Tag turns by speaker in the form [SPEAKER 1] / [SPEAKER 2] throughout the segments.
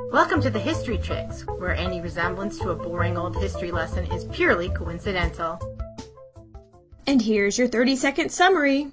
[SPEAKER 1] Welcome to the History Tricks, where any resemblance to a boring old history lesson is purely coincidental.
[SPEAKER 2] And here's your 30-second summary.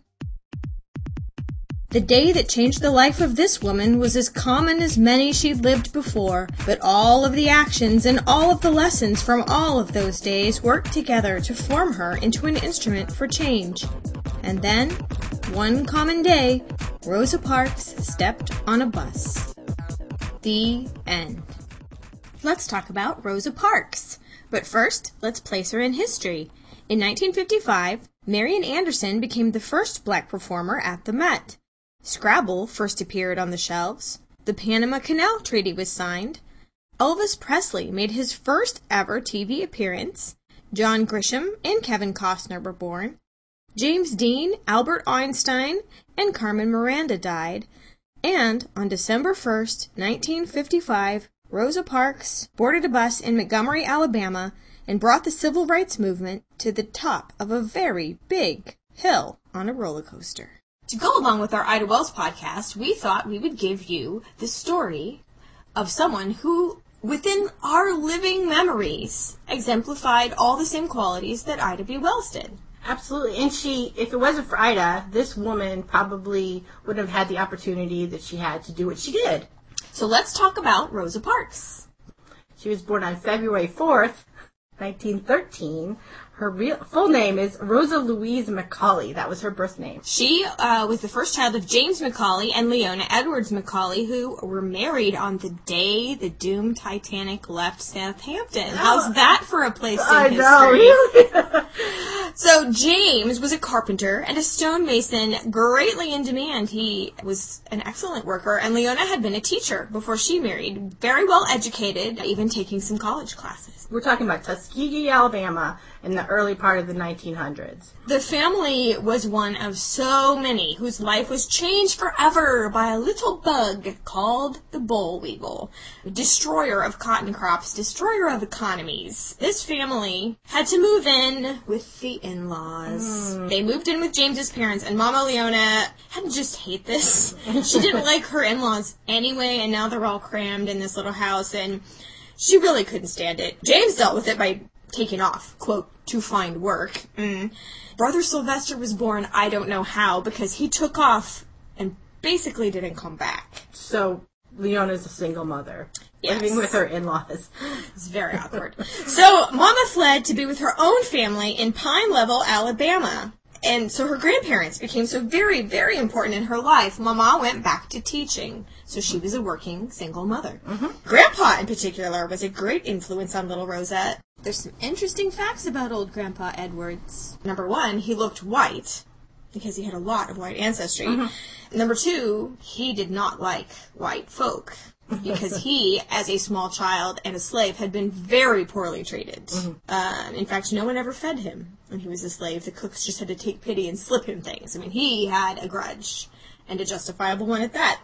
[SPEAKER 2] The day that changed the life of this woman was as common as many she'd lived before, but all of the actions and all of the lessons from all of those days worked together to form her into an instrument for change. And then, one common day, Rosa Parks stepped on a bus. The end. Let's talk about Rosa Parks. But first, let's place her in history. In 1955, Marian Anderson became the first black performer at the Met. Scrabble first appeared on the shelves. The Panama Canal Treaty was signed. Elvis Presley made his first ever TV appearance. John Grisham and Kevin Costner were born. James Dean, Albert Einstein, and Carmen Miranda died. And on December 1st, 1955, Rosa Parks boarded a bus in Montgomery, Alabama, and brought the civil rights movement to the top of a very big hill on a roller coaster.
[SPEAKER 3] To go along with our Ida Wells podcast, we thought we would give you the story of someone who, within our living memories, exemplified all the same qualities that Ida B. Wells did.
[SPEAKER 1] Absolutely. And if it wasn't for Ida, this woman probably wouldn't have had the opportunity that she had to do what she did.
[SPEAKER 3] So let's talk about Rosa Parks.
[SPEAKER 1] She was born on February 4th, 1913. Her full name is Rosa Louise Macaulay. That was her birth name.
[SPEAKER 3] She was the first child of James Macaulay and Leona Edwards Macaulay, who were married on the day the doomed Titanic left Southampton. How's that for a place in history?
[SPEAKER 1] I know, really?
[SPEAKER 3] So James was a carpenter and a stonemason, greatly in demand. He was an excellent worker, and Leona had been a teacher before she married. Very well educated, even taking some college classes.
[SPEAKER 1] We're talking about Tuskegee, Alabama, in the early part of the 1900s.
[SPEAKER 3] The family was one of so many whose life was changed forever by a little bug called the boll weevil, destroyer of cotton crops, destroyer of economies. This family had to move in with the in-laws. They moved in with James's parents, and Mama Leona had to just hate this. She didn't like her in-laws anyway, and now they're all crammed in this little house, and she really couldn't stand it. James dealt with it by taking off, quote, to find work. Brother Sylvester was born, I don't know how, because he took off and basically didn't come back.
[SPEAKER 1] So Leona's a single mother,
[SPEAKER 3] yes,
[SPEAKER 1] living with her in-laws.
[SPEAKER 3] It's very awkward. So Mama fled to be with her own family in Pine Level, Alabama. And so her grandparents became so very, very important in her life. Mama went back to teaching. So she was a working single mother. Grandpa, in particular, was a great influence on little Rosa. There's some interesting facts about old Grandpa Edwards. Number one, he looked white, because he had a lot of white ancestry. Number two, he did not like white folk, because he, as a small child and a slave, had been very poorly treated. In fact, no one ever fed him when he was a slave. The cooks just had to take pity and slip him things. I mean, he had a grudge, and a justifiable one at that.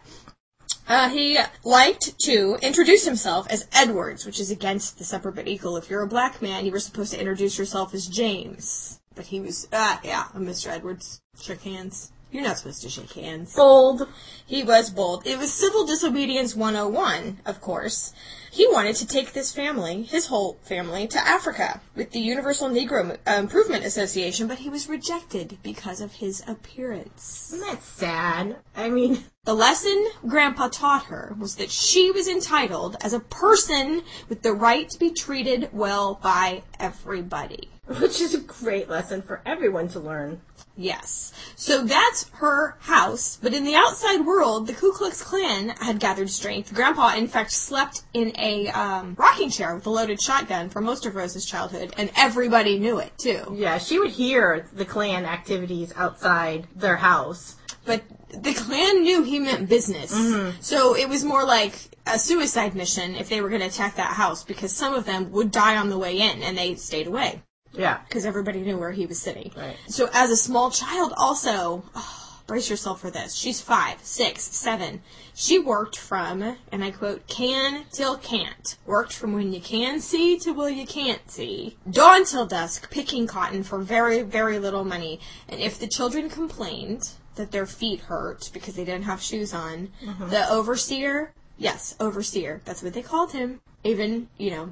[SPEAKER 3] He liked to introduce himself as Edwards, which is against the separate but equal. If you're a black man, you were supposed to introduce yourself as James. But he was, I'm Mr. Edwards. Shook hands. You're not supposed to shake hands.
[SPEAKER 1] Bold.
[SPEAKER 3] He was bold. It was Civil Disobedience 101, of course. He wanted to take this family, his whole family, to Africa with the Universal Negro Improvement Association, but he was rejected because of his appearance.
[SPEAKER 1] Isn't that sad? I mean,
[SPEAKER 3] the lesson Grandpa taught her was that she was entitled as a person with the right to be treated well by everybody.
[SPEAKER 1] Which is a great lesson for everyone to learn.
[SPEAKER 3] Yes. So that's her house, but in the outside world, the Ku Klux Klan had gathered strength. Grandpa, in fact, slept in a rocking chair with a loaded shotgun for most of Rosa's childhood, and everybody knew it, too.
[SPEAKER 1] Yeah, she would hear the Klan activities outside their house.
[SPEAKER 3] But the Klan knew he meant business. So it was more like a suicide mission if they were going to attack that house, because some of them would die on the way in, and they stayed away.
[SPEAKER 1] Yeah.
[SPEAKER 3] Because everybody knew where he was sitting.
[SPEAKER 1] Right.
[SPEAKER 3] So as a small child also, brace yourself for this, she's 5, 6, 7. She worked from, and I quote, can till can't. Worked from when you can see to when you can't see. Dawn till dusk, picking cotton for very, very little money. And if the children complained that their feet hurt because they didn't have shoes on, the overseer Yes, overseer. That's what they called him. Even,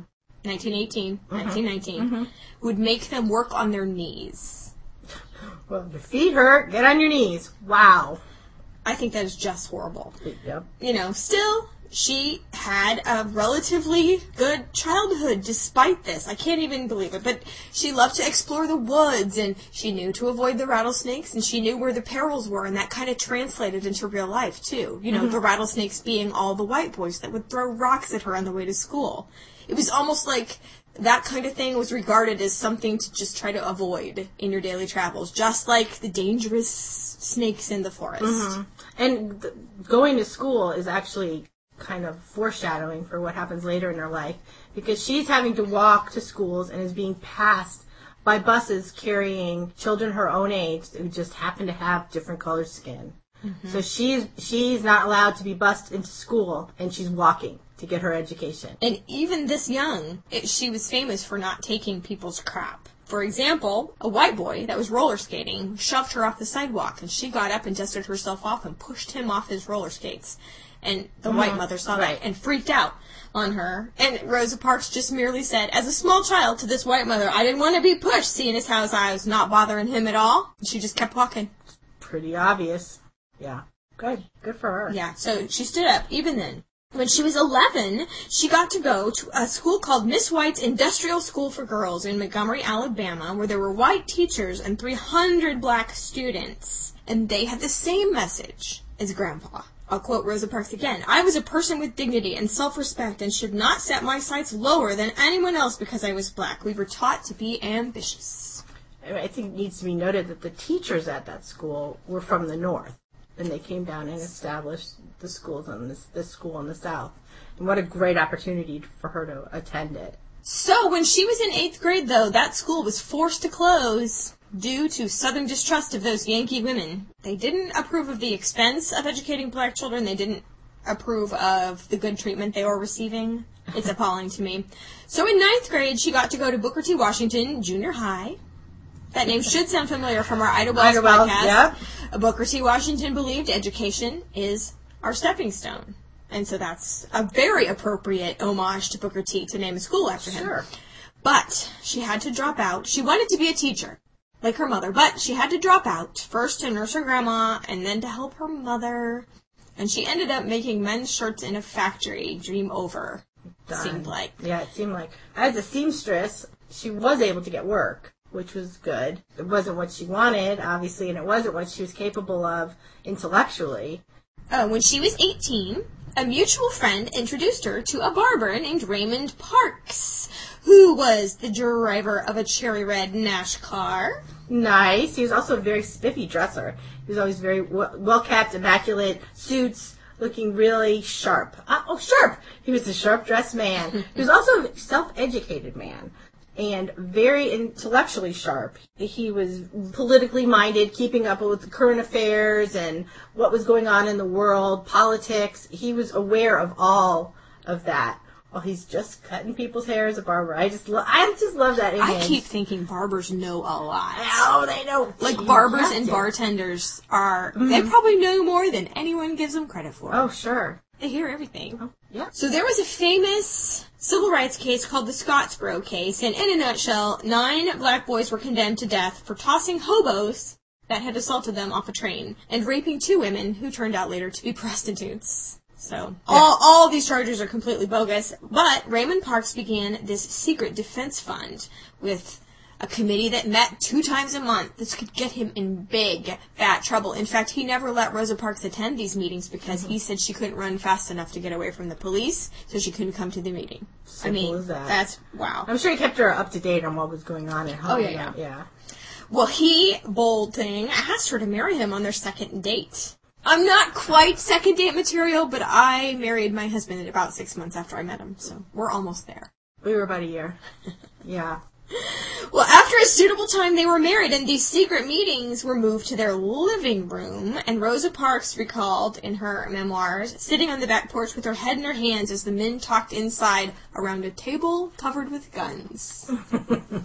[SPEAKER 3] 1918, 1919, would make them work on their knees.
[SPEAKER 1] Well, your feet hurt. Get on your knees. Wow.
[SPEAKER 3] I think that is just horrible.
[SPEAKER 1] Yep.
[SPEAKER 3] Still, she had a relatively good childhood despite this. I can't even believe it. But she loved to explore the woods, and she knew to avoid the rattlesnakes, and she knew where the perils were, and that kind of translated into real life, too. The rattlesnakes being all the white boys that would throw rocks at her on the way to school. It was almost like that kind of thing was regarded as something to just try to avoid in your daily travels, just like the dangerous snakes in the forest.
[SPEAKER 1] Mm-hmm. And going to school is actually kind of foreshadowing for what happens later in her life, because she's having to walk to schools and is being passed by buses carrying children her own age who just happen to have different colored skin. Mm-hmm. So she's not allowed to be bused into school, and she's walking to get her education.
[SPEAKER 3] And even this young, she was famous for not taking people's crap. For example, a white boy that was roller skating shoved her off the sidewalk, and she got up and dusted herself off and pushed him off his roller skates. And the white mother saw that and freaked out on her. And Rosa Parks just merely said, as a small child to this white mother, I didn't want to be pushed, seeing as how I was not bothering him at all. And she just kept walking.
[SPEAKER 1] Pretty obvious. Yeah. Good. Good for her.
[SPEAKER 3] Yeah, so she stood up even then. When she was 11, she got to go to a school called Miss White's Industrial School for Girls in Montgomery, Alabama, where there were white teachers and 300 black students. And they had the same message as Grandpa. I'll quote Rosa Parks again. I was a person with dignity and self-respect and should not set my sights lower than anyone else because I was black. We were taught to be ambitious.
[SPEAKER 1] I think it needs to be noted that the teachers at that school were from the North. And they came down and established the schools in this school in the South. And what a great opportunity for her to attend it.
[SPEAKER 3] So when she was in 8th grade, though, that school was forced to close due to Southern distrust of those Yankee women. They didn't approve of the expense of educating black children. They didn't approve of the good treatment they were receiving. It's appalling to me. So in 9th grade, she got to go to Booker T. Washington Junior High. That name should sound familiar from our Ida Wells podcast. Yep. Booker T. Washington believed education is our stepping stone. And so that's a very appropriate homage to Booker T. to name a school after him.
[SPEAKER 1] Sure.
[SPEAKER 3] But she had to drop out. She wanted to be a teacher, like her mother, but she had to drop out, first to nurse her grandma, and then to help her mother. And she ended up making men's shirts in a factory. Dream over, seemed like.
[SPEAKER 1] Yeah, it seemed like. As a seamstress, she was able to get work, which was good. It wasn't what she wanted, obviously, and it wasn't what she was capable of intellectually.
[SPEAKER 3] When she was 18, a mutual friend introduced her to a barber named Raymond Parks, who was the driver of a cherry red Nash car.
[SPEAKER 1] Nice. He was also a very spiffy dresser. He was always very well-kept, immaculate, suits, looking really sharp. Sharp! He was a sharp-dressed man. He was also a self-educated man. And very intellectually sharp. He was politically minded, keeping up with the current affairs and what was going on in the world, politics. He was aware of all of that. Well, he's just cutting people's hair as a barber. I just love that image.
[SPEAKER 3] I keep thinking barbers know a lot.
[SPEAKER 1] Oh, they know.
[SPEAKER 3] Like barbers and bartenders are, they probably know more than anyone gives them credit for.
[SPEAKER 1] Oh, sure.
[SPEAKER 3] They hear everything.
[SPEAKER 1] Oh, yeah.
[SPEAKER 3] So there was a famous civil rights case called the Scottsboro case, and in a nutshell, 9 black boys were condemned to death for tossing hobos that had assaulted them off a train and raping 2 women who turned out later to be prostitutes. So all these charges are completely bogus, but Raymond Parks began this secret defense fund with a committee that met 2 times a month. This could get him in big, fat trouble. In fact, he never let Rosa Parks attend these meetings because he said she couldn't run fast enough to get away from the police, so she couldn't come to the meeting.
[SPEAKER 1] Simple as that.
[SPEAKER 3] That's, wow.
[SPEAKER 1] I'm sure he kept her up to date on what was going on at home.
[SPEAKER 3] Oh, yeah. Well, he, bold thing, asked her to marry him on their second date. I'm not quite second date material, but I married my husband at about 6 months after I met him, so we're almost there.
[SPEAKER 1] We were about a year. Yeah.
[SPEAKER 3] Well, after a suitable time, they were married, and these secret meetings were moved to their living room, and Rosa Parks recalled in her memoirs, sitting on the back porch with her head in her hands as the men talked inside around a table covered with guns.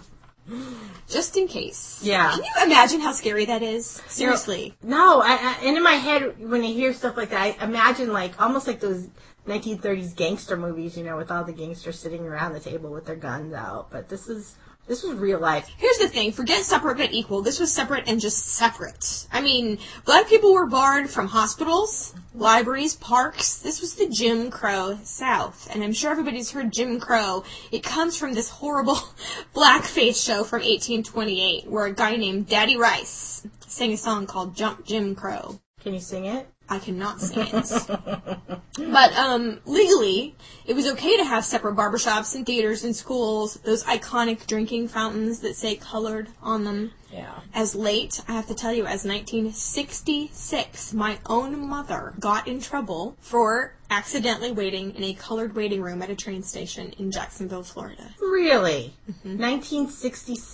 [SPEAKER 3] Just in case.
[SPEAKER 1] Yeah.
[SPEAKER 3] Can you imagine how scary that is? Seriously.
[SPEAKER 1] No, and in my head, when I hear stuff like that, I imagine like almost like those 1930s gangster movies, with all the gangsters sitting around the table with their guns out. But this was real life.
[SPEAKER 3] Here's the thing. Forget separate but equal. This was separate and just separate. I mean, black people were barred from hospitals, libraries, parks. This was the Jim Crow South. And I'm sure everybody's heard Jim Crow. It comes from this horrible blackface show from 1828 where a guy named Daddy Rice sang a song called Jump Jim Crow.
[SPEAKER 1] Can you sing it?
[SPEAKER 3] I cannot sing it. But legally, it was okay to have separate barbershops and theaters and schools, those iconic drinking fountains that say colored on them.
[SPEAKER 1] Yeah.
[SPEAKER 3] As late, I have to tell you, as 1966, my own mother got in trouble for accidentally waiting in a colored waiting room at a train station in Jacksonville, Florida.
[SPEAKER 1] Really? 1966.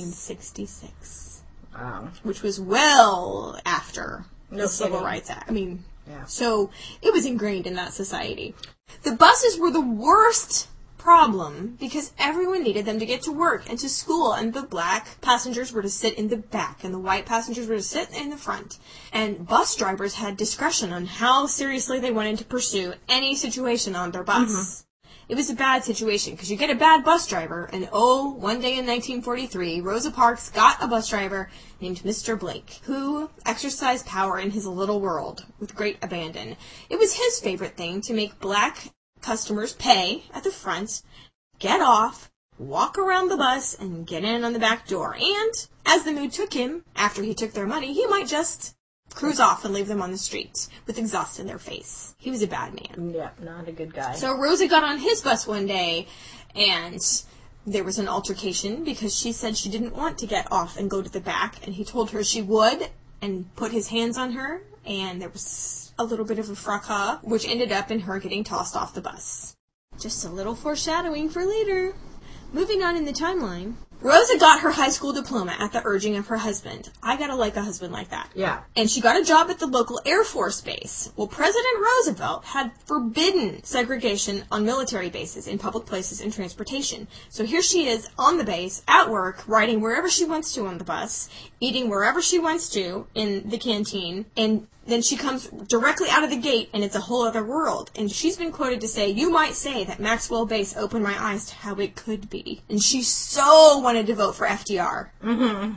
[SPEAKER 3] 1966.
[SPEAKER 1] Wow.
[SPEAKER 3] Which was well after
[SPEAKER 1] No
[SPEAKER 3] the Civil
[SPEAKER 1] kidding.
[SPEAKER 3] Rights Act. I mean,
[SPEAKER 1] Yeah.
[SPEAKER 3] so it was ingrained in that society. The buses were the worst problem because everyone needed them to get to work and to school, and the black passengers were to sit in the back and the white passengers were to sit in the front. And bus drivers had discretion on how seriously they wanted to pursue any situation on their bus. It was a bad situation because you get a bad bus driver, and one day in 1943, Rosa Parks got a bus driver named Mr. Blake, who exercised power in his little world with great abandon. It was his favorite thing to make black customers pay at the front, get off, walk around the bus, and get in on the back door. And, as the mood took him, after he took their money, he might just cruise off and leave them on the street with exhaust in their face. He was a bad man.
[SPEAKER 1] Yeah, not a good guy.
[SPEAKER 3] So Rosa got on his bus one day, and there was an altercation because she said she didn't want to get off and go to the back, and he told her she would and put his hands on her, and there was a little bit of a fracas, which ended up in her getting tossed off the bus. Just a little foreshadowing for later. Moving on in the timeline, Rosa got her high school diploma at the urging of her husband. I gotta like a husband like that.
[SPEAKER 1] Yeah.
[SPEAKER 3] And she got a job at the local Air Force base. Well, President Roosevelt had forbidden segregation on military bases in public places and transportation. So here she is on the base, at work, riding wherever she wants to on the bus, eating wherever she wants to in the canteen, and then she comes directly out of the gate, and it's a whole other world. And she's been quoted to say, "You might say that Maxwell Base opened my eyes to how it could be." And she so wanted to vote for FDR in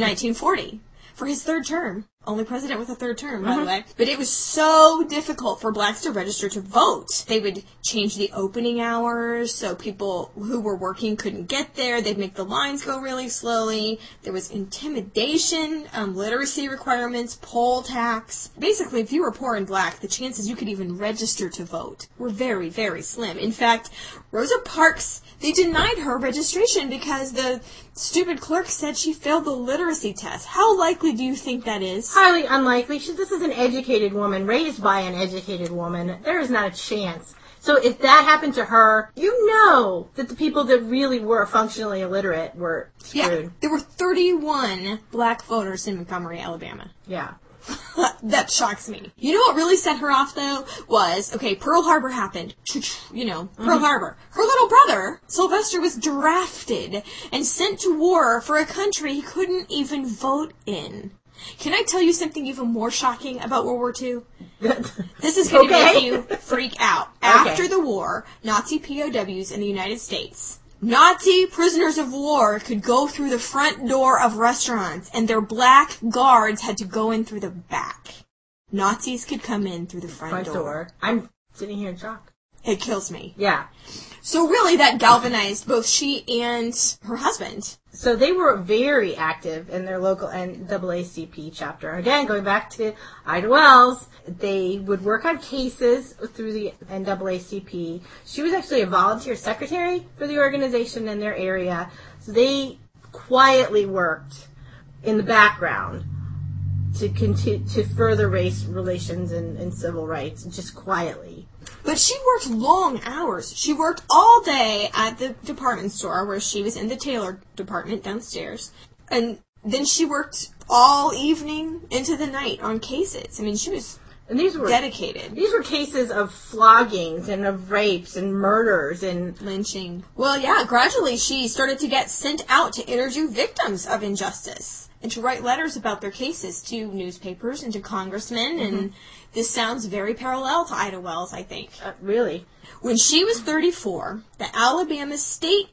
[SPEAKER 3] 1940 for his third term. Only president with a third term, by the way. But it was so difficult for blacks to register to vote. They would change the opening hours so people who were working couldn't get there. They'd make the lines go really slowly. There was intimidation, literacy requirements, poll tax. Basically, if you were poor and black, the chances you could even register to vote were very, very slim. In fact, Rosa Parks, they denied her registration because the stupid clerk said she failed the literacy test. How likely do you think that is?
[SPEAKER 1] Highly unlikely. This is an educated woman, raised by an educated woman. There is not a chance. So if that happened to her, you know that the people that really were functionally illiterate were screwed.
[SPEAKER 3] Yeah, there were 31 black voters in Montgomery, Alabama.
[SPEAKER 1] Yeah.
[SPEAKER 3] That shocks me. You know what really set her off, though, was, okay, Pearl Harbor happened. Pearl Harbor. Her little brother, Sylvester, was drafted and sent to war for a country he couldn't even vote in. Can I tell you something even more shocking about World War II? This is going to make you freak out. After the war, Nazi POWs in the United States, Nazi prisoners of war could go through the front door of restaurants, and their black guards had to go in through the back. Nazis could come in through the front door.
[SPEAKER 1] I'm sitting here in shock.
[SPEAKER 3] It kills me.
[SPEAKER 1] Yeah.
[SPEAKER 3] So really, that galvanized both she and her husband.
[SPEAKER 1] So they were very active in their local NAACP chapter. Again, going back to Ida Wells, they would work on cases through the NAACP. She was actually a volunteer secretary for the organization in their area. So they quietly worked in the background to further race relations and civil rights, just quietly.
[SPEAKER 3] But she worked long hours. She worked all day at the department store where she was in the tailor department downstairs. And then she worked all evening into the night on cases. I mean, she was
[SPEAKER 1] And these were
[SPEAKER 3] dedicated.
[SPEAKER 1] These were cases of floggings and of rapes and murders and
[SPEAKER 3] lynching. Well, yeah, gradually she started to get sent out to interview victims of injustice and to write letters about their cases to newspapers and to congressmen. And this sounds very parallel to Ida Wells, I think.
[SPEAKER 1] Really?
[SPEAKER 3] When she was 34, the Alabama State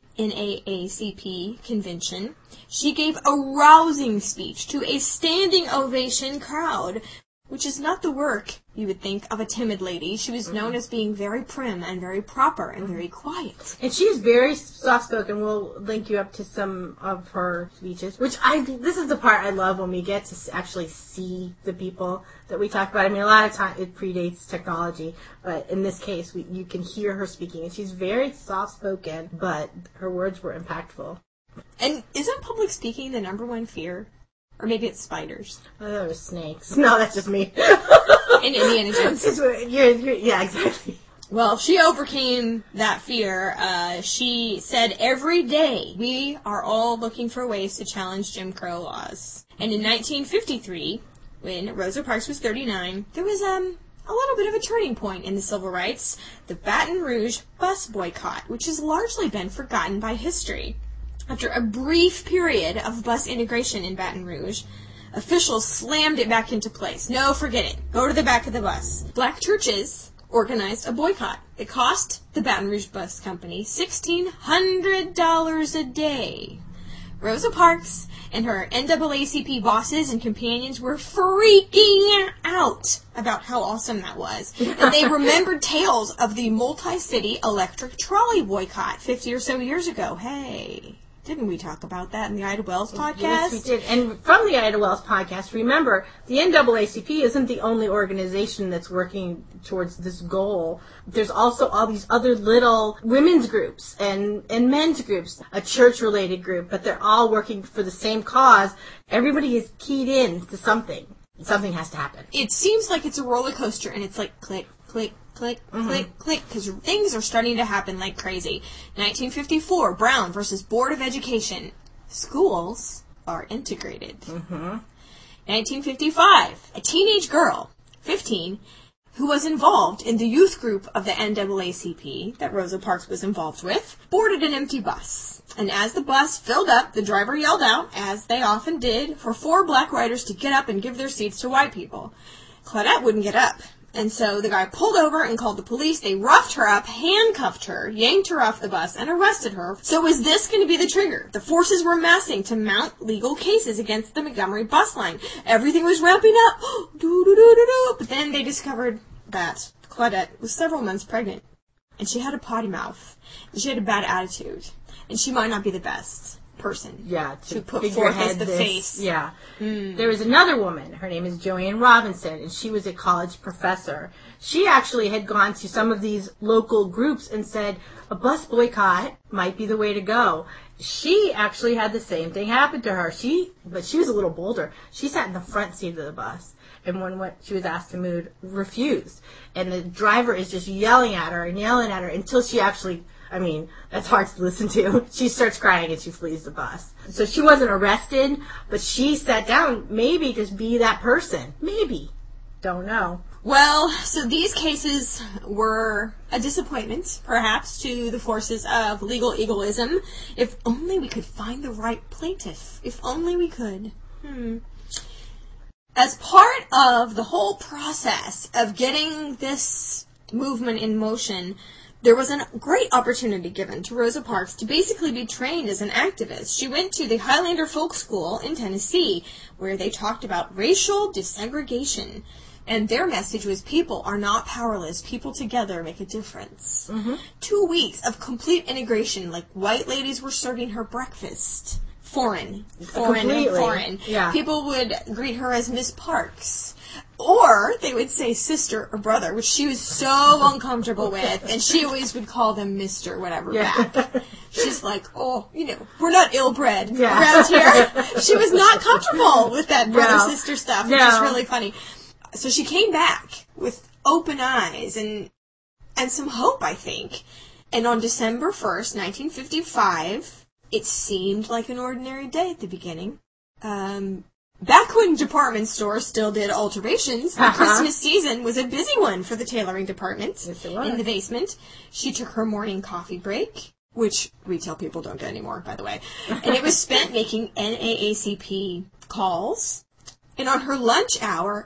[SPEAKER 3] NAACP convention, she gave a rousing speech to a standing ovation crowd, which is not the work, you would think, of a timid lady. She was known as being very prim and very proper and very quiet.
[SPEAKER 1] And she's very soft-spoken. We'll link you up to some of her speeches, which this is the part I love when we get to actually see the people that we talk about. I mean, a lot of time it predates technology, but in this case, you can hear her speaking, and she's very soft-spoken, but her words were impactful.
[SPEAKER 3] And isn't public speaking the number one fear? Or maybe it's spiders.
[SPEAKER 1] I thought it was snakes. No, that's just me.
[SPEAKER 3] In Indiana Jones.
[SPEAKER 1] Yeah, exactly.
[SPEAKER 3] Well, she overcame that fear. She said, every day we are all looking for ways to challenge Jim Crow laws. And in 1953, when Rosa Parks was 39, there was a little bit of a turning point in the civil rights, the Baton Rouge bus boycott, which has largely been forgotten by history. After a brief period of bus integration in Baton Rouge, officials slammed it back into place. No, forget it. Go to the back of the bus. Black churches organized a boycott. It cost the Baton Rouge Bus Company $1,600 a day. Rosa Parks and her NAACP bosses and companions were freaking out about how awesome that was. And they remembered tales of the multi-city electric trolley boycott 50 or so years ago. Hey, didn't we talk about that in the Ida Wells podcast?
[SPEAKER 1] Yes, we did. And from the Ida Wells podcast, remember, the NAACP isn't the only organization that's working towards this goal. There's also all these other little women's groups and men's groups, a church-related group, but they're all working for the same cause. Everybody is keyed in to something. Something has to happen.
[SPEAKER 3] It seems like it's a roller coaster, and it's like click, click, click, click, click, because things are starting to happen like crazy. 1954, Brown versus Board of Education. Schools are integrated. 1955, a teenage girl, 15, who was involved in the youth group of the NAACP that Rosa Parks was involved with, boarded an empty bus. And as the bus filled up, the driver yelled out, as they often did, for 4 black riders to get up and give their seats to white people. Claudette wouldn't get up. And so the guy pulled over and called the police. They roughed her up, handcuffed her, yanked her off the bus, and arrested her. So was this going to be the trigger? The forces were massing to mount legal cases against the Montgomery bus line. Everything was ramping up. But then they discovered that Claudette was several months pregnant. And she had a potty mouth. And she had a bad attitude. And she might not be the best person to put forth as the face.
[SPEAKER 1] Yeah. There was another woman. Her name is Joanne Robinson, and she was a college professor. She actually had gone to some of these local groups and said a bus boycott might be the way to go. She actually had the same thing happen to her. But she was a little bolder. She sat in the front seat of the bus. And when she was asked to move, refused. And the driver is just yelling at her until she actually, I mean, that's hard to listen to. She starts crying and she flees the bus. So she wasn't arrested, but she sat down, maybe just be that person. Maybe. Don't know.
[SPEAKER 3] Well, so these cases were a disappointment, perhaps, to the forces of legal egoism. If only we could find the right plaintiff. If only we could. As part of the whole process of getting this movement in motion, there was a great opportunity given to Rosa Parks to basically be trained as an activist. She went to the Highlander Folk School in Tennessee, where they talked about racial desegregation. And their message was, people are not powerless. People together make a difference. 2 weeks of complete integration, like white ladies were serving her breakfast. Foreign.
[SPEAKER 1] Yeah.
[SPEAKER 3] People would greet her as Miss Parks. Or they would say sister or brother, which she was so uncomfortable with, and she always would call them Mr. whatever back. She's like, oh, we're not ill-bred around here. She was not comfortable with that brother-sister stuff, which is really funny. So she came back with open eyes and some hope, I think. And on December 1st, 1955... it seemed like an ordinary day at the beginning. back when department stores still did alterations, the Christmas season was a busy one for the tailoring department.
[SPEAKER 1] Yes, it was.
[SPEAKER 3] In the basement. She took her morning coffee break, which retail people don't do anymore, by the way. And it was spent making NAACP calls. And on her lunch hour,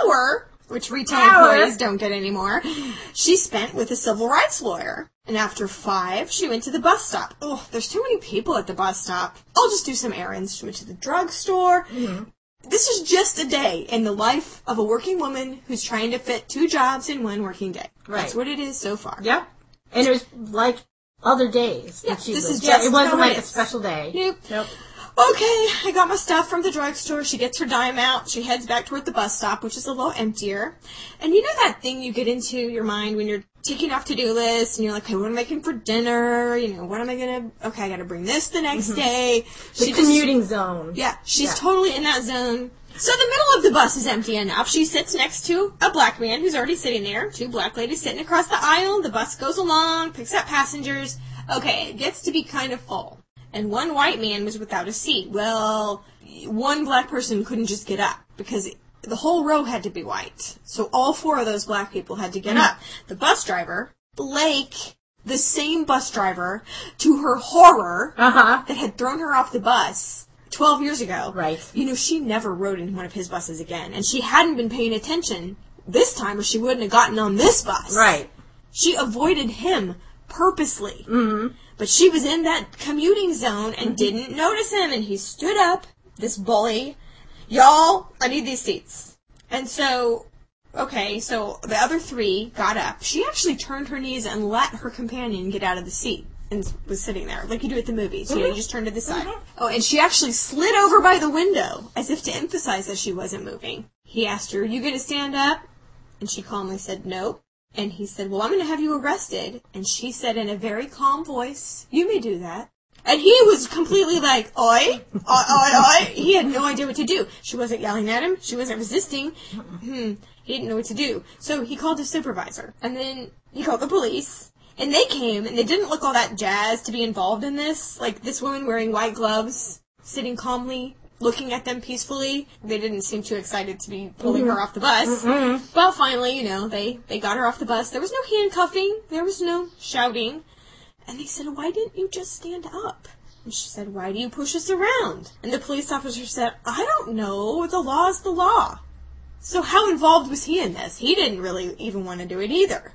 [SPEAKER 3] which retail employees don't get anymore, she spent with a civil rights lawyer. And after 5, she went to the bus stop. Oh, there's too many people at the bus stop. I'll just do some errands. She went to the drugstore. Mm-hmm. This is just a day in the life of a working woman who's trying to fit 2 jobs in one working day. Right. That's what it is so far.
[SPEAKER 1] Yep. And it was like other days.
[SPEAKER 3] Yeah, this is just
[SPEAKER 1] it wasn't like a special day.
[SPEAKER 3] Nope. Okay, I got my stuff from the drugstore. She gets her dime out. She heads back toward the bus stop, which is a little emptier. And you know that thing you get into your mind when you're ticking off to-do lists, and you're like, okay, what am I making for dinner? You know, what am I going to... Okay, I got to bring this the next day.
[SPEAKER 1] The commuting zone.
[SPEAKER 3] Yeah, she's totally in that zone. So the middle of the bus is empty enough. She sits next to a black man who's already sitting there. 2 black ladies sitting across the aisle. The bus goes along, picks up passengers. Okay, it gets to be kind of full. And 1 white man was without a seat. Well, 1 black person couldn't just get up because the whole row had to be white. So all 4 of those black people had to get up. The bus driver, Blake, the same bus driver, to her horror, that had thrown her off the bus 12 years ago.
[SPEAKER 1] Right.
[SPEAKER 3] You know, she never rode in one of his buses again. And she hadn't been paying attention this time or she wouldn't have gotten on this bus.
[SPEAKER 1] Right.
[SPEAKER 3] She avoided him purposely. Mm-hmm. But she was in that commuting zone and didn't notice him, and he stood up, this bully. Y'all, I need these seats. And so, okay, so the other 3 got up. She actually turned her knees and let her companion get out of the seat and was sitting there, like you do at the movies. You know, you just turn to the side. Oh, and she actually slid over by the window, as if to emphasize that she wasn't moving. He asked her, "You going to stand up?" And she calmly said, "Nope." And he said, "Well, I'm going to have you arrested." And she said in a very calm voice, "You may do that." And he was completely like, oi, oi, oi, oi. He had no idea what to do. She wasn't yelling at him. She wasn't resisting. He didn't know what to do. So he called his supervisor. And then he called the police. And they came, and they didn't look all that jazzed to be involved in this. Like this woman wearing white gloves, sitting calmly, looking at them peacefully. They didn't seem too excited to be pulling her off the bus. But finally, you know, they got her off the bus. There was no handcuffing. There was no shouting. And they said, "Why didn't you just stand up?" And she said, "Why do you push us around?" And the police officer said, "I don't know. The law is the law." So how involved was he in this? He didn't really even want to do it either,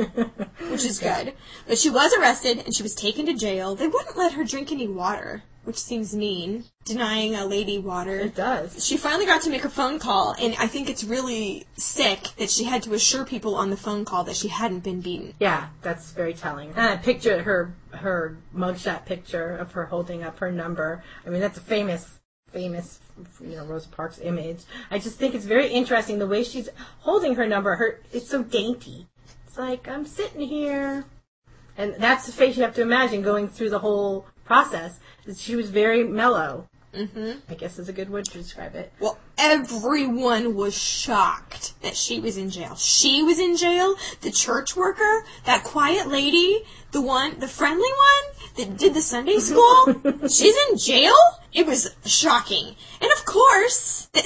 [SPEAKER 3] which is good. But she was arrested, and she was taken to jail. They wouldn't let her drink any water, which seems mean, denying a lady water.
[SPEAKER 1] It does.
[SPEAKER 3] She finally got to make a phone call, and I think it's really sick that she had to assure people on the phone call that she hadn't been beaten.
[SPEAKER 1] Yeah, that's very telling. Picture her mugshot picture of her holding up her number. I mean, that's a famous, you know, Rosa Parks image. I just think it's very interesting the way she's holding her number. It's so dainty. It's like, I'm sitting here. And that's the face you have to imagine going through the whole process. She was very mellow. Mm-hmm. I guess is a good word to describe it.
[SPEAKER 3] Well, everyone was shocked that she was in jail. She was in jail. The church worker, that quiet lady, the friendly one that did the Sunday school, she's in jail? It was shocking. And of course, the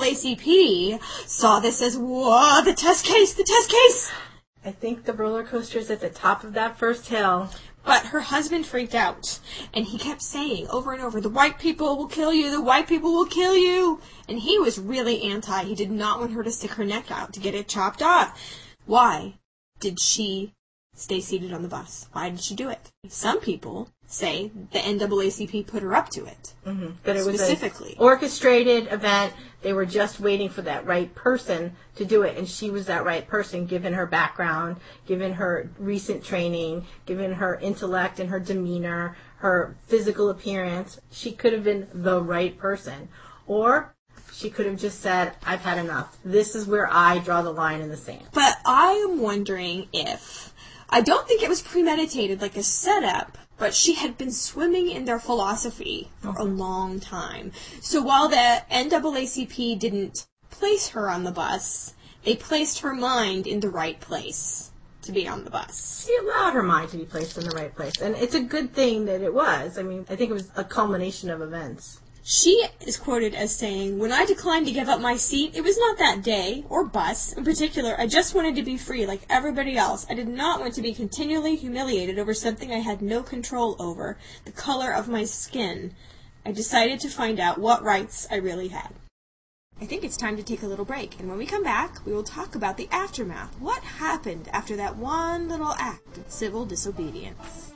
[SPEAKER 3] NAACP saw this as, whoa, the test case.
[SPEAKER 1] I think the roller coaster is at the top of that first hill.
[SPEAKER 3] But her husband freaked out, and he kept saying over and over, "The white people will kill you, the white people will kill you." And he was really anti. He did not want her to stick her neck out to get it chopped off. Why did she stay seated on the bus? Why did she do it? Some people say the NAACP put her up to it.
[SPEAKER 1] Mm-hmm. But it was
[SPEAKER 3] specifically
[SPEAKER 1] an orchestrated event. They were just waiting for that right person to do it, and she was that right person, given her background, given her recent training, given her intellect and her demeanor, her physical appearance. She could have been the right person. Or she could have just said, "I've had enough. This is where I draw the line in the sand."
[SPEAKER 3] But I am wondering if... I don't think it was premeditated, like a setup, but she had been swimming in their philosophy for a long time. So while the NAACP didn't place her on the bus, they placed her mind in the right place to be on the bus.
[SPEAKER 1] She allowed her mind to be placed in the right place. And it's a good thing that it was. I mean, I think it was a culmination of events.
[SPEAKER 3] She is quoted as saying, "When I declined to give up my seat, it was not that day, or bus. In particular, I just wanted to be free like everybody else. I did not want to be continually humiliated over something I had no control over, the color of my skin. I decided to find out what rights I really had." I think it's time to take a little break, and when we come back, we will talk about the aftermath. What happened after that one little act of civil disobedience?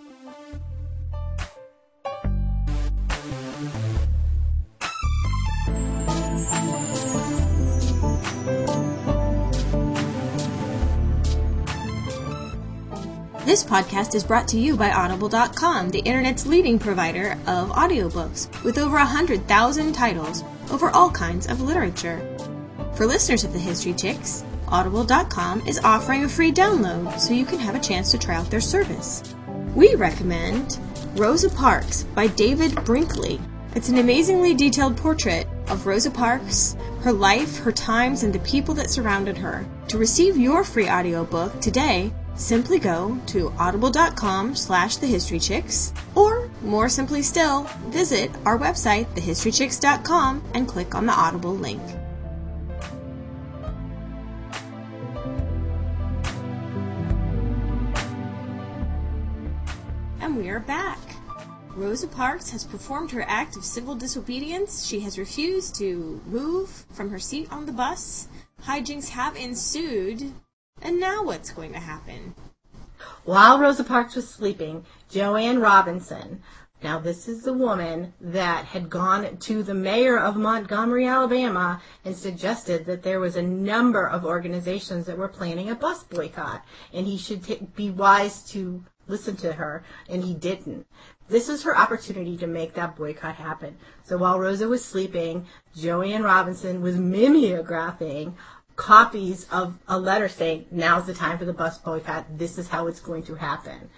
[SPEAKER 3] This podcast is brought to you by Audible.com, the internet's leading provider of audiobooks, with over 100,000 titles over all kinds of literature. For listeners of the History Chicks, Audible.com is offering a free download so you can have a chance to try out their service. We recommend Rosa Parks by David Brinkley. It's an amazingly detailed portrait of Rosa Parks, her life, her times, and the people that surrounded her. To receive your free audiobook today, simply go to audible.com/thehistorychicks, or more simply still, visit our website, thehistorychicks.com, and click on the Audible link. And we are back. Rosa Parks has performed her act of civil disobedience. She has refused to move from her seat on the bus. Hijinks have ensued. And now what's going to happen?
[SPEAKER 1] While Rosa Parks was sleeping, Joanne Robinson, now this is the woman that had gone to the mayor of Montgomery, Alabama, and suggested that there was a number of organizations that were planning a bus boycott, and he should be wise to listen to her, and he didn't. This is her opportunity to make that boycott happen. So while Rosa was sleeping, Joanne Robinson was mimeographing copies of a letter saying, "Now's the time for the bus boycott. This is how it's going to happen."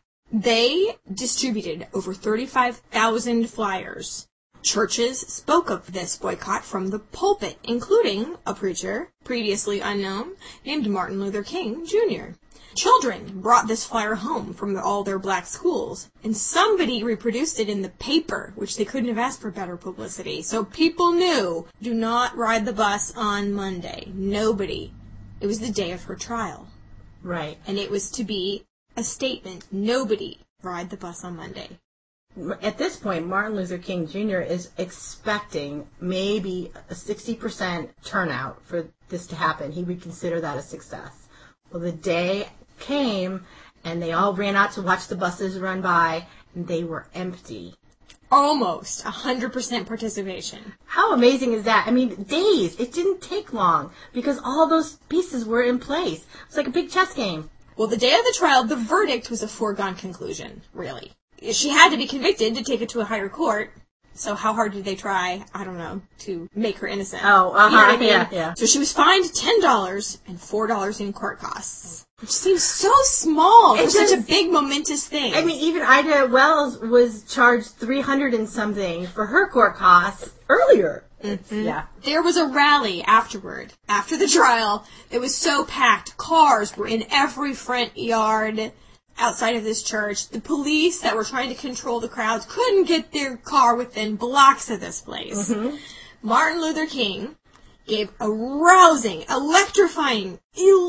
[SPEAKER 3] They distributed over 35,000 flyers. Churches spoke of this boycott from the pulpit, including a preacher, previously unknown, named Martin Luther King, Jr. Children brought this flyer home from all their black schools, and somebody reproduced it in the paper, which they couldn't have asked for better publicity. So people knew, do not ride the bus on Monday. Nobody. It was the day of her trial.
[SPEAKER 1] Right.
[SPEAKER 3] And it was to be a statement, nobody ride the bus on Monday.
[SPEAKER 1] At this point, Martin Luther King Jr. is expecting maybe a 60% turnout for this to happen. He would consider that a success. Well, the day came, and they all ran out to watch the buses run by, and they were empty.
[SPEAKER 3] Almost 100% participation.
[SPEAKER 1] How amazing is that? I mean, days. It didn't take long, because all those pieces were in place. It's like a big chess game.
[SPEAKER 3] Well, the day of the trial, the verdict was a foregone conclusion, really. She had to be convicted to take it to a higher court. So how hard did they try, I don't know, to make her innocent?
[SPEAKER 1] Oh,
[SPEAKER 3] you know what I mean?
[SPEAKER 1] Yeah.
[SPEAKER 3] So she was fined $10 and $4 in court costs. Which seems so small for such a big, momentous thing.
[SPEAKER 1] I mean, even Ida Wells was charged $300 and something for her court costs earlier.
[SPEAKER 3] Mm-hmm.
[SPEAKER 1] Yeah.
[SPEAKER 3] There was a rally afterward, after the trial. It was so packed. Cars were in every front yard outside of this church. The police that were trying to control the crowds couldn't get their car within blocks of this place. Mm-hmm. Martin Luther King gave a rousing, electrifying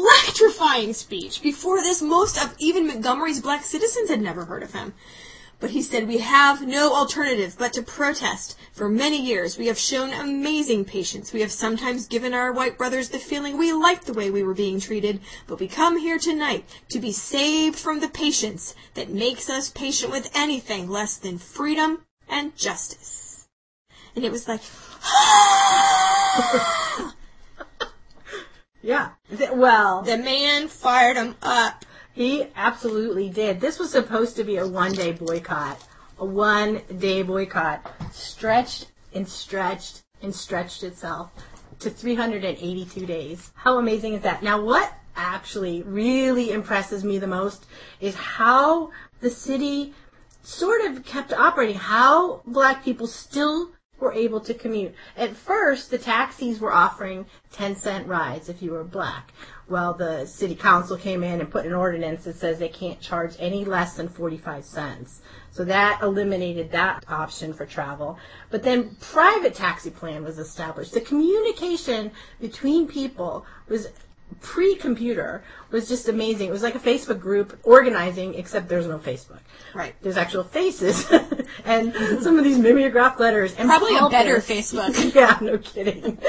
[SPEAKER 3] speech. Before this, most of even Montgomery's black citizens had never heard of him. But he said, "We have no alternative but to protest. For many years, we have shown amazing patience. We have sometimes given our white brothers the feeling we liked the way we were being treated, but we come here tonight to be saved from the patience that makes us patient with anything less than freedom and justice." And it was like,
[SPEAKER 1] yeah. Well,
[SPEAKER 3] the man fired him up.
[SPEAKER 1] He absolutely did. This was supposed to be a one-day boycott. A one-day boycott. Stretched and stretched and stretched itself to 382 days. How amazing is that? Now, what actually really impresses me the most is how the city sort of kept operating. How black people still were able to commute. At first, the taxis were offering 10-cent rides if you were black. Well, the city council came in and put an ordinance that says they can't charge any less than 45 cents. So that eliminated that option for travel. But then private taxi plan was established. The communication between people was pre-computer was just amazing. It was like a Facebook group organizing, except there's no Facebook.
[SPEAKER 3] Right.
[SPEAKER 1] There's actual faces and some of these mimeographed letters. And
[SPEAKER 3] probably a better Facebook.
[SPEAKER 1] Yeah, no kidding.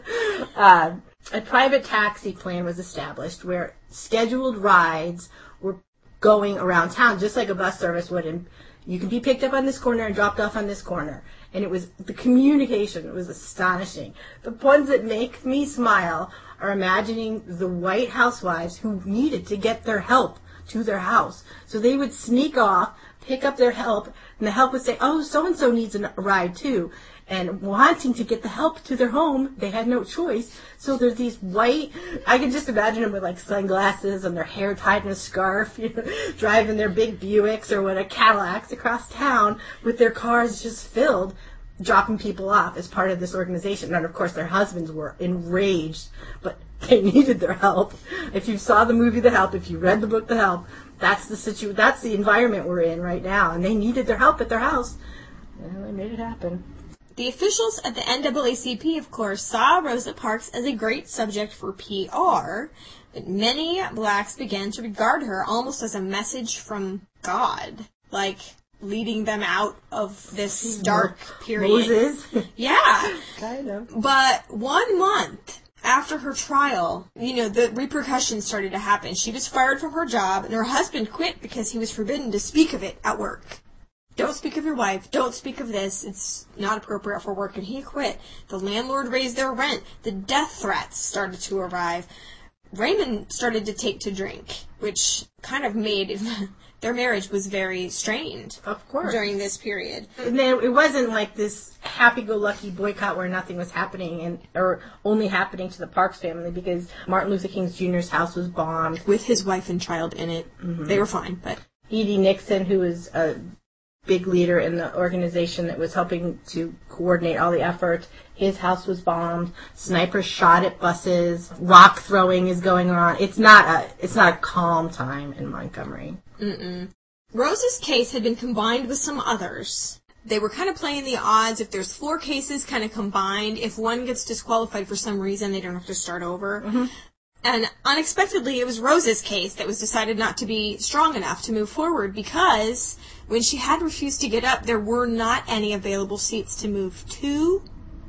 [SPEAKER 1] A private taxi plan was established where scheduled rides were going around town, just like a bus service would. And you could be picked up on this corner and dropped off on this corner. And it was, the communication was astonishing. The ones that make me smile are imagining the white housewives who needed to get their help to their house. So they would sneak off, pick up their help, and the help would say, oh, so-and-so needs a ride too. And wanting to get the help to their home, they had no choice. So there's these white, I can just imagine them with like sunglasses and their hair tied in a scarf, you know, driving their big Buicks or what, Cadillacs across town with their cars just filled, dropping people off as part of this organization. And of course their husbands were enraged, but they needed their help. If you saw the movie The Help, if you read the book The Help, that's the environment we're in right now. And they needed their help at their house. And they made it happen.
[SPEAKER 3] The officials at the NAACP, of course, saw Rosa Parks as a great subject for PR, but many blacks began to regard her almost as a message from God, like leading them out of this dark period.
[SPEAKER 1] Moses?
[SPEAKER 3] Yeah.
[SPEAKER 1] Kind of.
[SPEAKER 3] But 1 month after her trial, you know, the repercussions started to happen. She was fired from her job, and her husband quit because he was forbidden to speak of it at work. Don't speak of your wife. Don't speak of this. It's not appropriate for work. And he quit. The landlord raised their rent. The death threats started to arrive. Raymond started to take to drink, which kind of made their marriage was very strained.
[SPEAKER 1] Of course.
[SPEAKER 3] During this period.
[SPEAKER 1] And then it wasn't like this happy-go-lucky boycott where nothing was happening or only happening to the Parks family, because Martin Luther King Jr.'s house was bombed.
[SPEAKER 3] With his wife and child in it. Mm-hmm. They were fine, but
[SPEAKER 1] E.D. Nixon, who was a big leader in the organization that was helping to coordinate all the effort, his house was bombed. Snipers shot at buses. Rock throwing is going on. It's not a calm time in Montgomery.
[SPEAKER 3] Mm-mm. Rose's case had been combined with some others. They were kind of playing the odds. If there's 4 cases kind of combined, if one gets disqualified for some reason, they don't have to start over. Mm-hmm. And unexpectedly, it was Rose's case that was decided not to be strong enough to move forward, because when she had refused to get up, there were not any available seats to move to.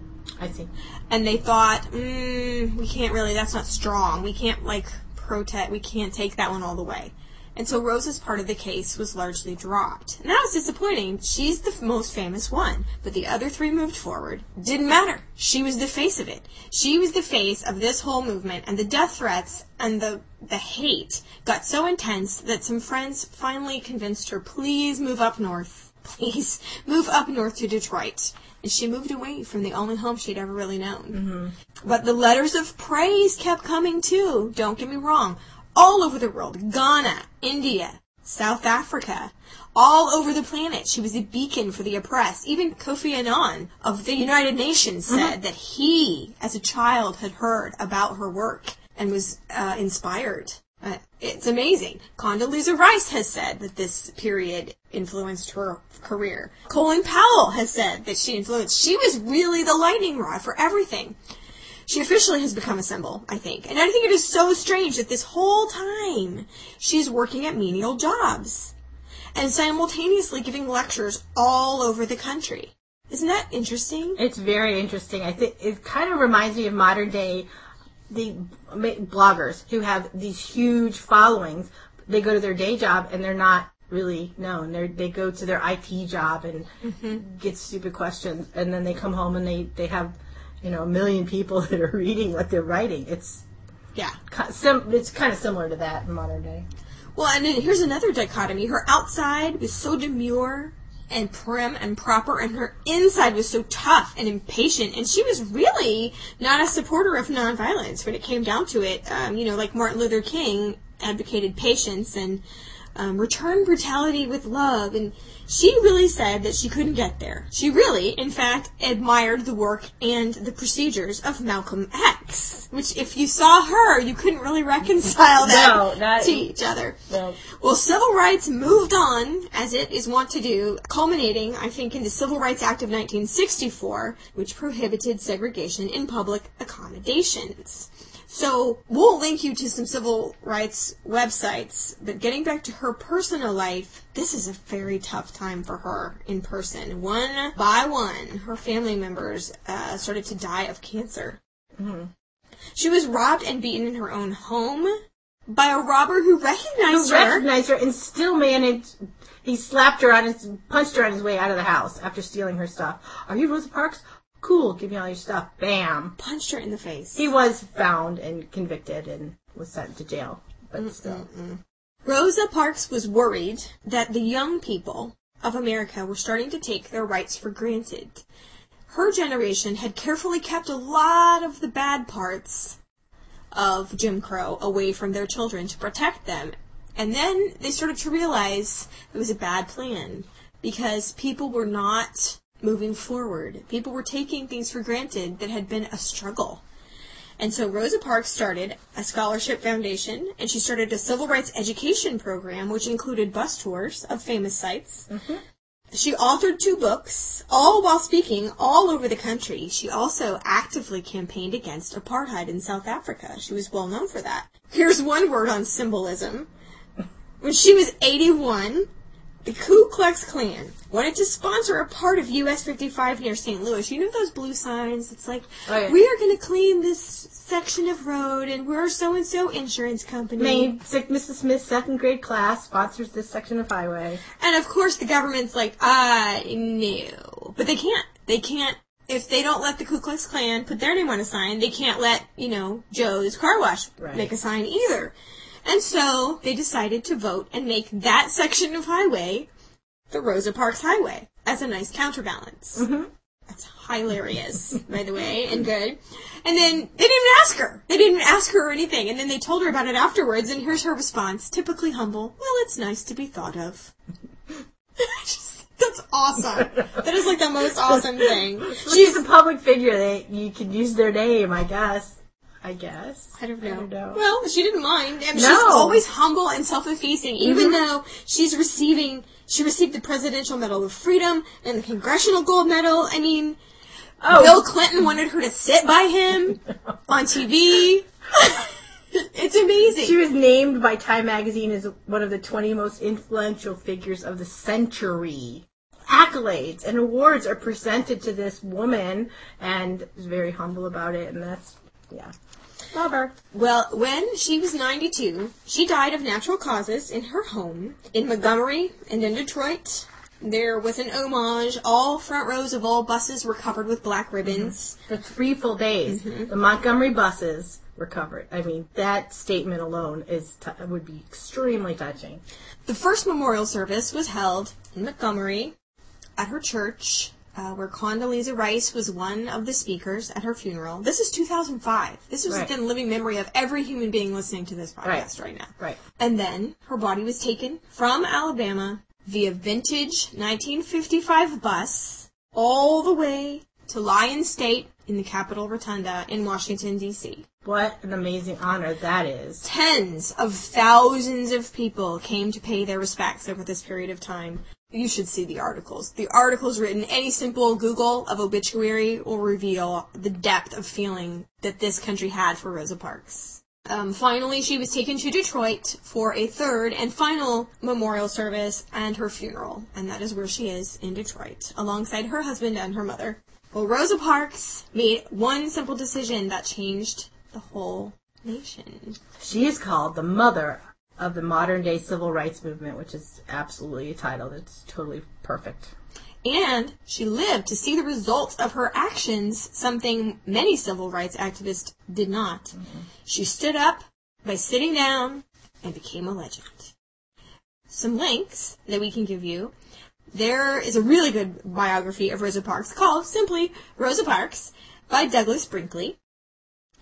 [SPEAKER 1] I see. And
[SPEAKER 3] they thought, we can't really, that's not strong. We can't, protest, we can't take that one all the way. And so Rose's part of the case was largely dropped. And that was disappointing. She's the most famous one. But the other 3 moved forward. Didn't matter. She was the face of it. She was the face of this whole movement. And the death threats and the hate got so intense that some friends finally convinced her, please move up north. Please move up north to Detroit. And she moved away from the only home she'd ever really known. Mm-hmm. But the letters of praise kept coming too. Don't get me wrong. All over the world, Ghana, India, South Africa, all over the planet. She was a beacon for the oppressed. Even Kofi Annan of the United Nations said that he, as a child, had heard about her work and was inspired. It's amazing. Condoleezza Rice has said that this period influenced her career. Colin Powell has said that she was really the lightning rod for everything. She officially has become a symbol, I think. And I think it is so strange that this whole time she's working at menial jobs and simultaneously giving lectures all over the country. Isn't that interesting?
[SPEAKER 1] It's very interesting. I think it kind of reminds me of modern day the bloggers who have these huge followings. They go to their day job and they're not really known. They go to their IT job and get stupid questions, and then they come home and they have, 1 million people that are reading what they're writing. It's it's kind of similar to that in modern day.
[SPEAKER 3] Well, and then here's another dichotomy. Her outside was so demure and prim and proper, and her inside was so tough and impatient, and she was really not a supporter of nonviolence when it came down to it. Like Martin Luther King advocated patience, and return brutality with love, and she really said that she couldn't get there. She really, in fact, admired the work and the procedures of Malcolm X, which if you saw her, you couldn't really reconcile that to each other.
[SPEAKER 1] No.
[SPEAKER 3] Well, civil rights moved on, as it is wont to do, culminating, I think, in the Civil Rights Act of 1964, which prohibited segregation in public accommodations. So, we'll link you to some civil rights websites, but getting back to her personal life, this is a very tough time for her in person. One by one, her family members started to die of cancer.
[SPEAKER 1] Mm-hmm.
[SPEAKER 3] She was robbed and beaten in her own home by a robber who recognized her
[SPEAKER 1] and still managed. He slapped her punched her on his way out of the house after stealing her stuff. Are you Rosa Parks? Cool, give me all your stuff. Bam.
[SPEAKER 3] Punched her in the face.
[SPEAKER 1] He was found and convicted and was sent to jail, but still.
[SPEAKER 3] Rosa Parks was worried that the young people of America were starting to take their rights for granted. Her generation had carefully kept a lot of the bad parts of Jim Crow away from their children to protect them. And then they started to realize it was a bad plan because people were not moving forward. People were taking things for granted that had been a struggle. And so Rosa Parks started a scholarship foundation, and she started a civil rights education program, which included bus tours of famous sites. Mm-hmm. She authored 2 books, all while speaking all over the country. She also actively campaigned against apartheid in South Africa. She was well known for that. Here's one word on symbolism. When she was 81, the Ku Klux Klan wanted to sponsor a part of US 55 near St. Louis. You know those blue signs? It's like, we are going to clean this section of road, and we're so-and-so insurance company.
[SPEAKER 1] Mrs. Smith's 2nd grade class sponsors this section of highway.
[SPEAKER 3] And of course the government's like, no. But they can't. They can't. If they don't let the Ku Klux Klan put their name on a sign, they can't let, Joe's Car Wash make a sign either. And so they decided to vote and make that section of highway the Rosa Parks Highway as a nice counterbalance. Mm-hmm. That's hilarious, by the way, and good. And then they didn't even ask her. They didn't ask her or anything. And then they told her about it afterwards, and here's her response. Typically humble. Well, it's nice to be thought of. That's awesome. That is like the most awesome thing.
[SPEAKER 1] She's a public figure. You could use their name, I guess. I don't know.
[SPEAKER 3] Well, she didn't mind. I mean, she's always humble and self-effacing, even though she received the Presidential Medal of Freedom and the Congressional Gold Medal. I mean, Bill Clinton wanted her to sit by him on TV. It's amazing.
[SPEAKER 1] She was named by Time Magazine as one of the 20 most influential figures of the century. Accolades and awards are presented to this woman, and is very humble about it, and that's, love her.
[SPEAKER 3] Well, when she was 92, she died of natural causes in her home in Montgomery and in Detroit. There was an homage. All front rows of all buses were covered with black ribbons.
[SPEAKER 1] For 3 full days. Mm-hmm. The Montgomery buses were covered. I mean, that statement alone would be extremely touching.
[SPEAKER 3] The first memorial service was held in Montgomery at her church, where Condoleezza Rice was one of the speakers at her funeral. This is 2005. This was within living memory of every human being listening to this podcast right now.
[SPEAKER 1] Right.
[SPEAKER 3] And then her body was taken from Alabama via vintage 1955 bus all the way to Lyon State in the Capitol Rotunda in Washington, D.C.
[SPEAKER 1] What an amazing honor that is.
[SPEAKER 3] Tens of thousands of people came to pay their respects over this period of time. You should see the articles. The articles written, any simple Google of obituary will reveal the depth of feeling that this country had for Rosa Parks. Finally, she was taken to Detroit for a 3rd and final memorial service and her funeral. And that is where she is, in Detroit, alongside her husband and her mother. Well, Rosa Parks made one simple decision that changed the whole nation.
[SPEAKER 1] She is called the mother of the modern-day civil rights movement, which is absolutely a title that's totally perfect.
[SPEAKER 3] And she lived to see the results of her actions, something many civil rights activists did not. Mm-hmm. She stood up by sitting down and became a legend. Some links that we can give you. There is a really good biography of Rosa Parks called simply Rosa Parks by Douglas Brinkley.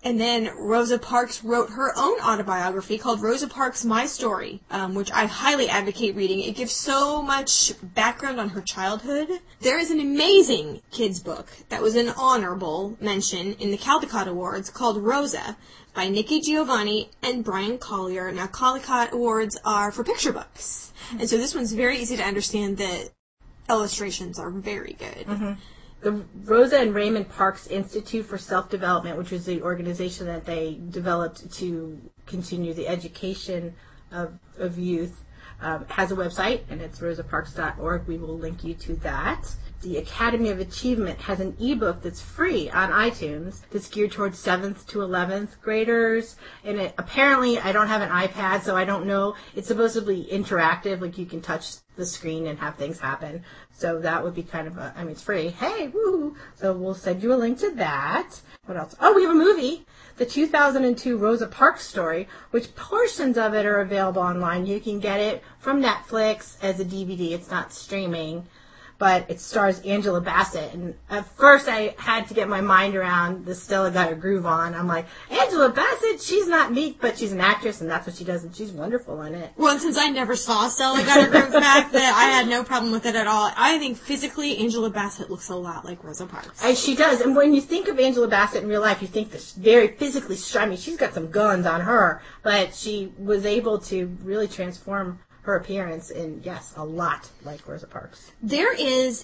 [SPEAKER 3] And then Rosa Parks wrote her own autobiography called Rosa Parks' My Story, which I highly advocate reading. It gives so much background on her childhood. There is an amazing kids book that was an honorable mention in the Caldecott Awards called Rosa by Nikki Giovanni and Brian Collier. Now, Caldecott Awards are for picture books. And so this one's very easy to understand. The illustrations are very good.
[SPEAKER 1] Mm-hmm. The Rosa and Raymond Parks Institute for Self-Development, which was the organization that they developed to continue the education of youth, has a website, and it's rosaparks.org. We will link you to that. The Academy of Achievement has an ebook that's free on iTunes that's geared towards 7th to 11th graders. And apparently, I don't have an iPad, so I don't know. It's supposedly interactive, like you can touch the screen and have things happen. So that would be kind of it's free. Hey, woo! So we'll send you a link to that. What else? Oh, we have a movie. The 2002 Rosa Parks story, which portions of it are available online. You can get it from Netflix as a DVD. It's not streaming. But it stars Angela Bassett. And at first I had to get my mind around the Stella Got Her Groove On. I'm like, Angela Bassett, she's not meek, but she's an actress, and that's what she does, and she's wonderful in it.
[SPEAKER 3] Well, and since I never saw Stella Got Her Groove back, that I had no problem with it at all. I think physically Angela Bassett looks a lot like Rosa Parks.
[SPEAKER 1] She does. And when you think of Angela Bassett in real life, you think this very physically strong. She's got some guns on her, but she was able to really transform her appearance in, yes, a lot like Rosa Parks.
[SPEAKER 3] There is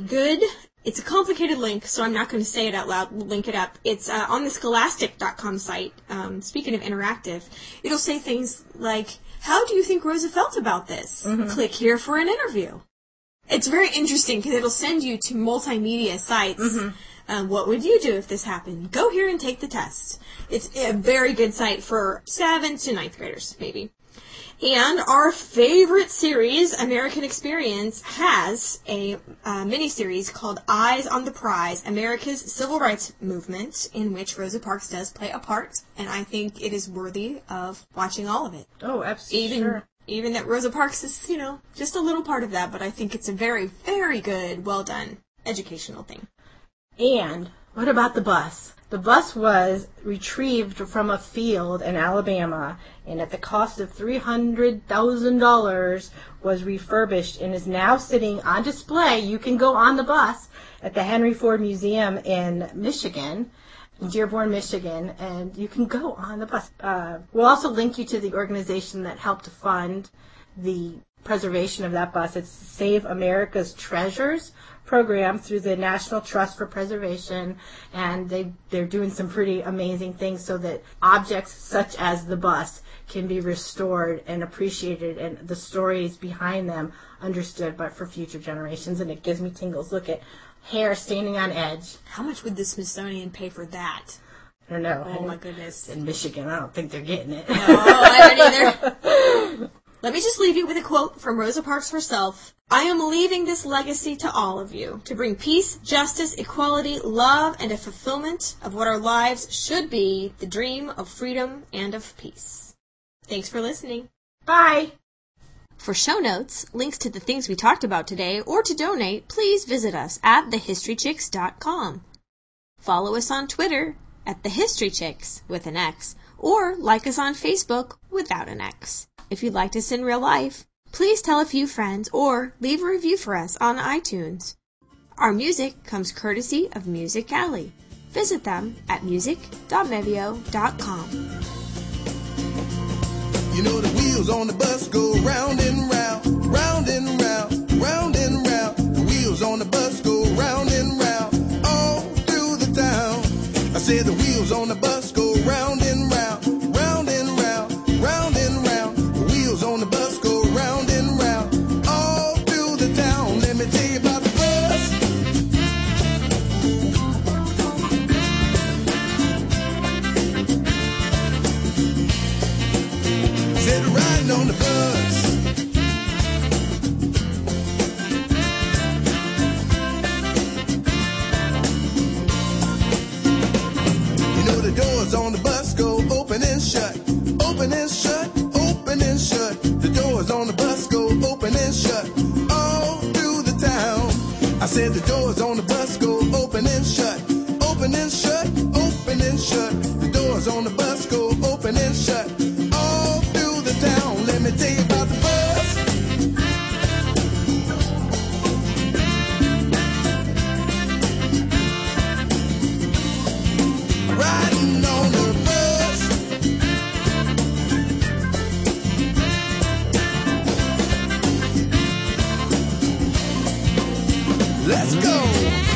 [SPEAKER 3] it's a complicated link, so I'm not going to say it out loud. We'll link it up. It's on the scholastic.com site. Speaking of interactive, it'll say things like, how do you think Rosa felt about this? Mm-hmm. Click here for an interview. It's very interesting because it'll send you to multimedia sites. Mm-hmm. What would you do if this happened? Go here and take the test. It's a very good site for 7th to 9th graders, maybe. And our favorite series, American Experience, has a mini-series called Eyes on the Prize, America's Civil Rights Movement, in which Rosa Parks does play a part, and I think it is worthy of watching all of it.
[SPEAKER 1] Oh, absolutely.
[SPEAKER 3] Even that Rosa Parks is, just a little part of that, but I think it's a very, very good, well-done educational thing.
[SPEAKER 1] And what about the bus? The bus was retrieved from a field in Alabama, and at the cost of $300,000 was refurbished and is now sitting on display. You can go on the bus at the Henry Ford Museum in Michigan, Dearborn, Michigan, and you can go on the bus. We'll also link you to the organization that helped fund the preservation of that bus. It's Save America's Treasures program through the National Trust for Preservation, and they're doing some pretty amazing things so that objects such as the bus can be restored and appreciated, and the stories behind them understood, but for future generations. And it gives me tingles. Look at hair standing on edge.
[SPEAKER 3] How much would the Smithsonian pay for that?
[SPEAKER 1] I don't know.
[SPEAKER 3] Oh, my goodness.
[SPEAKER 1] In Michigan, I don't think they're getting it.
[SPEAKER 3] No, I don't either. Let me just leave you with a quote from Rosa Parks herself. I am leaving this legacy to all of you to bring peace, justice, equality, love, and a fulfillment of what our lives should be, the dream of freedom and of peace. Thanks for listening.
[SPEAKER 1] Bye.
[SPEAKER 2] For show notes, links to the things we talked about today, or to donate, please visit us at thehistorychicks.com. Follow us on Twitter at thehistorychicks with an X, or like us on Facebook without an X. If you'd like us in real life, please tell a few friends or leave a review for us on iTunes. Our music comes courtesy of Music Alley. Visit them at music.mevio.com.
[SPEAKER 4] You know the wheels on the bus go round and round, round and round, round and round. The wheels on the bus go round and round, all through the town. I said the wheels on the bus go round and round, round and round, round and round. The wheels on the bus go round and round, all through the town. Let me tell you about the bus. Said riding on the bus. You know the doors on the bus go open and shut, open and shut, open and shut. The doors on the bus go open and shut, all through the town. I said the doors on the bus go open and shut, open and shut, open and shut. The doors Let's go.